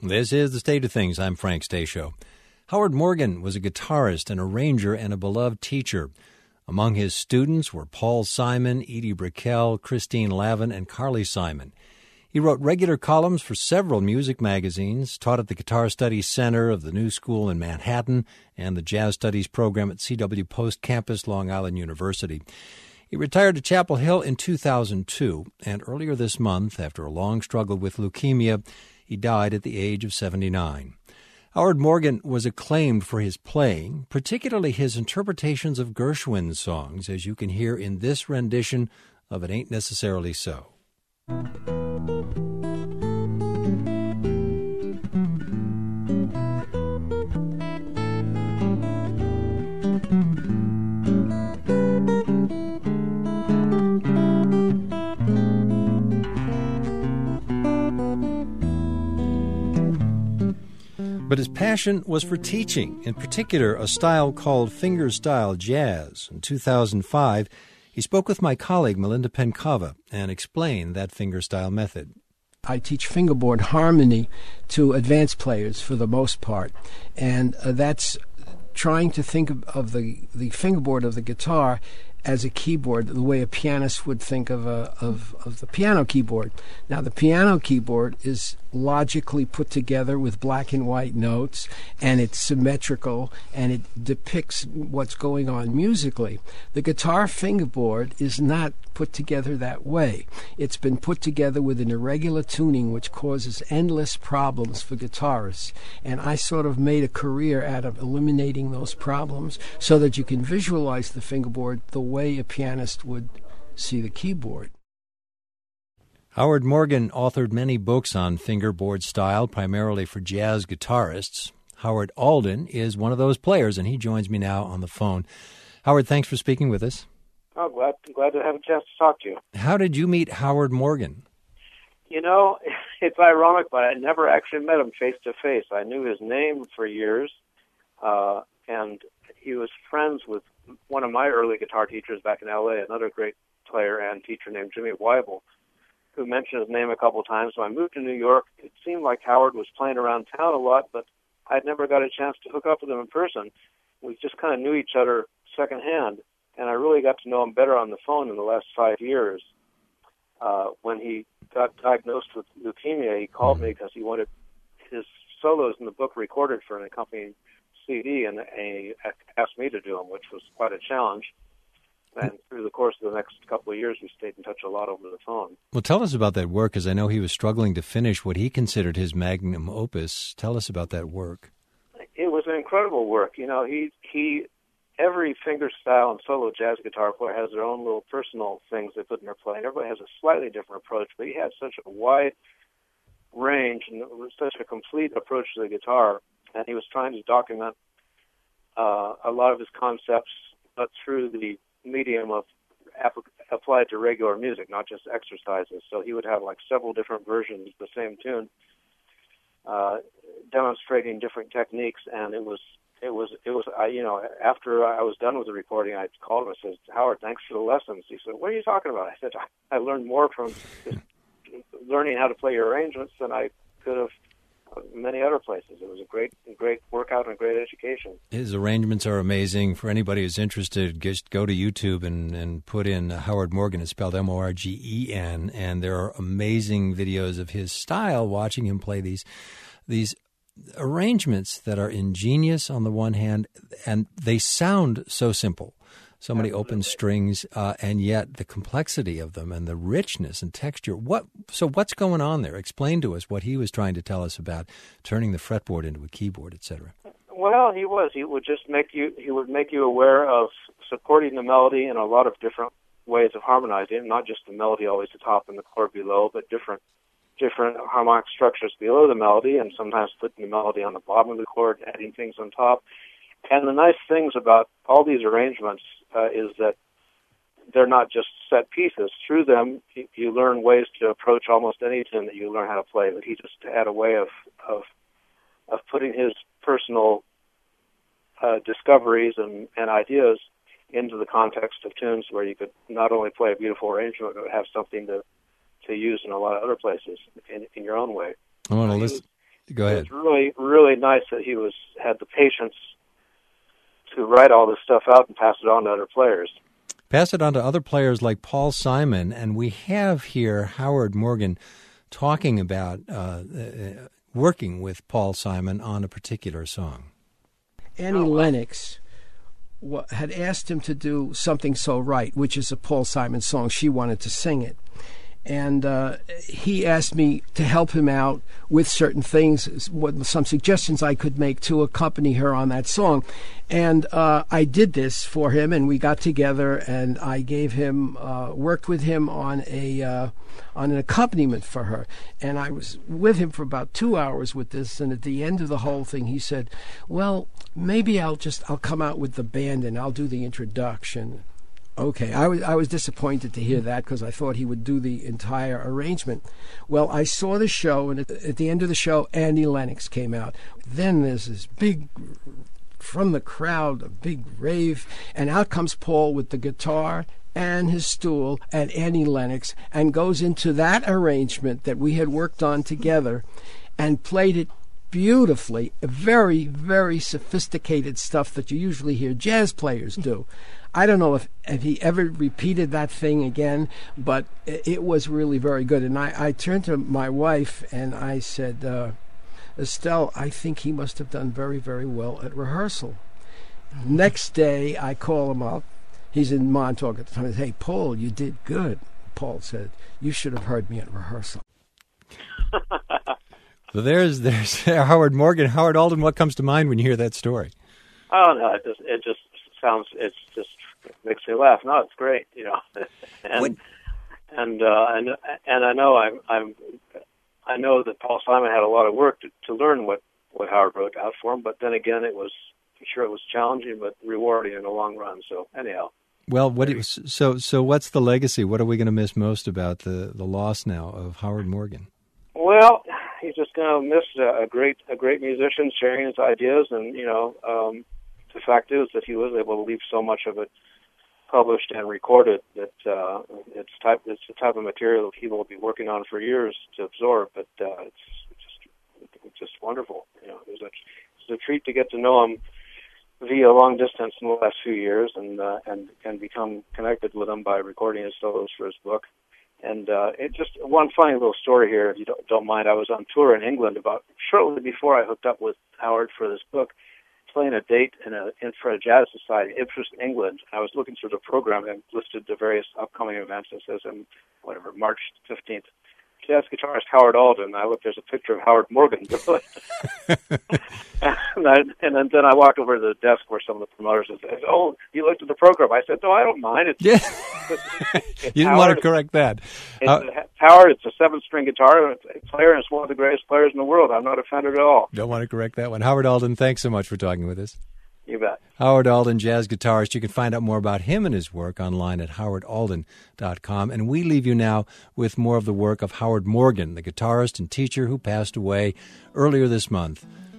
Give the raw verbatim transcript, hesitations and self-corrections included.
This is The State of Things. I'm Frank Stasio. Howard Morgan was a guitarist, an arranger, and a beloved teacher. Among his students were Paul Simon, Edie Brickell, Christine Lavin, and Carly Simon. He wrote regular columns for several music magazines, taught at the Guitar Studies Center of the New School in Manhattan and the Jazz Studies program at C W Post Campus, Long Island University. He retired to Chapel Hill in two thousand two, and earlier this month, after a long struggle with leukemia, he died at the age of seventy-nine. Howard Morgan was acclaimed for his playing, particularly his interpretations of Gershwin's songs, as you can hear in this rendition of It Ain't Necessarily So. But his passion was for teaching, in particular a style called fingerstyle jazz. In two thousand five, he spoke with my colleague Melinda Pencava and explained that fingerstyle method. I teach fingerboard harmony to advanced players for the most part, and uh, that's trying to think of, of the, the fingerboard of the guitar as a keyboard, the way a pianist would think of a of, of the piano keyboard. Now, the piano keyboard is logically put together with black and white notes, and it's symmetrical, and it depicts what's going on musically. The guitar fingerboard is not put together that way. It's been put together with an irregular tuning, which causes endless problems for guitarists. And I sort of made a career out of eliminating those problems so that you can visualize the fingerboard the way a pianist would see the keyboard. Howard Morgan authored many books on fingerboard style, primarily for jazz guitarists. Howard Alden is one of those players, and he joins me now on the phone. Howard, thanks for speaking with us. Oh, glad glad to have a chance to talk to you. How did you meet Howard Morgan? You know, it's ironic, but I never actually met him face to face. I knew his name for years, uh, and he was friends with one of my early guitar teachers back in L A, another great player and teacher named Jimmy Weibel, who mentioned his name a couple times. So I moved to New York. It seemed like Howard was playing around town a lot, but I'd never got a chance to hook up with him in person. We just kind of knew each other secondhand, and I really got to know him better on the phone in the last five years. Uh, when he got diagnosed with leukemia, he called me because he wanted his solos in the book recorded for an accompanying C D, and he asked me to do them, which was quite a challenge. And through the course of the next couple of years, we stayed in touch a lot over the phone. Well, tell us about that work, because I know he was struggling to finish what he considered his magnum opus. Tell us about that work. It was an incredible work. You know, he he every fingerstyle and solo jazz guitar player has their own little personal things they put in their playing. Everybody has a slightly different approach, but he had such a wide range and such a complete approach to the guitar, and he was trying to document uh, a lot of his concepts, but through the medium of app- applied to regular music, not just exercises. So he would have like several different versions of the same tune, uh, demonstrating different techniques. And it was, it was, it was. I, you know, after I was done with the recording, I called him and said, "Howard, thanks for the lessons." He said, "What are you talking about?" I said, "I, I learned more from learning how to play your arrangements than I could have many other places." It was a great, great workout and a great education. His arrangements are amazing. For anybody who's interested, just go to YouTube and, and put in Howard Morgan. It's spelled M O R G E N, and there are amazing videos of his style, watching him play these these arrangements that are ingenious on the one hand, and they sound so simple. So many Absolutely. Open strings, uh, and yet the complexity of them and the richness and texture. What? So what's going on there? Explain to us what he was trying to tell us about turning the fretboard into a keyboard, et cetera. Well, he was. He would just make you. He would make you aware of supporting the melody in a lot of different ways of harmonizing, not just the melody always the top and the chord below, but different different harmonic structures below the melody, and sometimes putting the melody on the bottom of the chord, adding things on top. And the nice things about all these arrangements uh, is that they're not just set pieces. Through them, you, you learn ways to approach almost any tune that you learn how to play. But he just had a way of of, of putting his personal uh, discoveries and, and ideas into the context of tunes where you could not only play a beautiful arrangement, but have something to, to use in a lot of other places in, in your own way. I want to he listen. Was, Go ahead. It was really, really nice that he was had the patience to write all this stuff out and pass it on to other players. Pass it on to other players like Paul Simon, and we have here Howard Morgan talking about uh, uh, working with Paul Simon on a particular song. Annie oh, wow. Lennox w- had asked him to do Something So Right, which is a Paul Simon song. She wanted to sing it. And uh, he asked me to help him out with certain things, what, some suggestions I could make to accompany her on that song. And uh, I did this for him, and we got together, and I gave him, uh, worked with him on a uh, on an accompaniment for her. And I was with him for about two hours with this, and at the end of the whole thing, he said, well, maybe I'll just, I'll come out with the band, and I'll do the introduction. Okay, I was I was disappointed to hear that because I thought he would do the entire arrangement. Well, I saw the show, and at, at the end of the show, Annie Lennox came out. Then there's this big, from the crowd, a big rave, and out comes Paul with the guitar and his stool and Annie Lennox, and goes into that arrangement that we had worked on together and played it beautifully. Very, very sophisticated stuff that you usually hear jazz players do. I don't know if, if he ever repeated that thing again, but it, it was really very good. And I, I turned to my wife and I said, uh, Estelle, I think he must have done very, very well at rehearsal. Mm-hmm. Next day, I call him up. He's in Montauk at the time. I said, hey, Paul, you did good. Paul said, you should have heard me at rehearsal. So there's there's Howard Morgan. Howard Alden, what comes to mind when you hear that story? Oh, no, it just, it just sounds, it's just, it makes me laugh. No, it's great, you know. and what? and uh, and and I know I'm I'm I know that Paul Simon had a lot of work to, to learn what, what Howard wrote out for him. But then again, it was I'm sure it was challenging, but rewarding in the long run. So anyhow. Well, what do you, so so what's the legacy? What are we going to miss most about the, the loss now of Howard Morgan? Well, he's just going to miss a, a great a great musician sharing his ideas, and you know, um, the fact is that he was able to leave so much of it published and recorded that uh, it's type it's the type of material that people will be working on for years to absorb. But uh, it's just it's just wonderful. You know, it was a it was a treat to get to know him via long distance in the last few years, and uh, and and become connected with him by recording his solos for his book. And uh, it just one funny little story here, if you don't, don't mind. I was on tour in England about shortly before I hooked up with Howard for this book, playing a date in a in for a jazz society, Ipswich, England. I was looking through the program and listed the various upcoming events. It says in whatever March fifteenth, jazz guitarist Howard Alden. I looked, there's a picture of Howard Morgan. and, I, and then, then I walked over to the desk where some of the promoters said, "Oh, you looked at the program." I said, "No, I don't mind." It's, yeah. it's, it's you didn't Howard. want to correct that. It's uh, a, Howard, it's a seven-string guitar player, and it's one of the greatest players in the world. I'm not offended at all. Don't want to correct that one. Howard Alden, thanks so much for talking with us. You bet. Howard Alden, jazz guitarist. You can find out more about him and his work online at howard alden dot com. And we leave you now with more of the work of Howard Morgan, the guitarist and teacher who passed away earlier this month